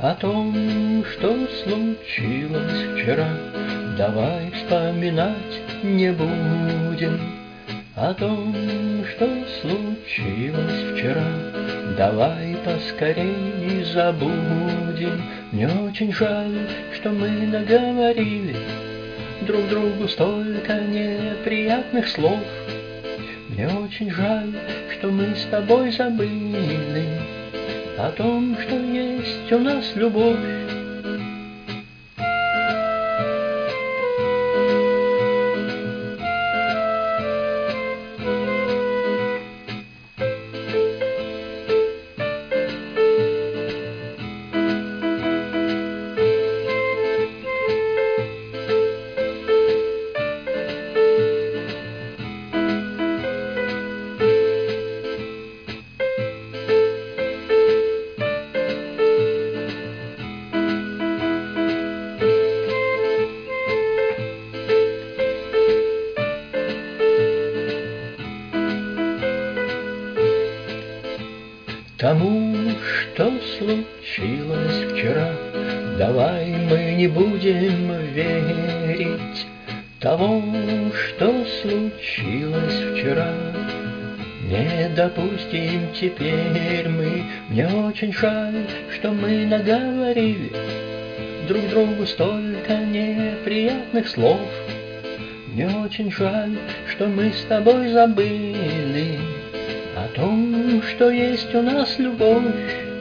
О том, что случилось вчера, давай вспоминать не будем. О том, что случилось вчера, давай поскорей забудем. Мне очень жаль, что мы наговорили друг другу столько неприятных слов. Мне очень жаль, что мы с тобой забыли о том, что есть у нас любовь. Тому, что случилось вчера, давай мы не будем верить. Того, что случилось вчера, не допустим теперь мы. Мне очень жаль, что мы наговорили друг другу столько неприятных слов. Мне очень жаль, что мы с тобой забыли о том, что есть у нас любовь.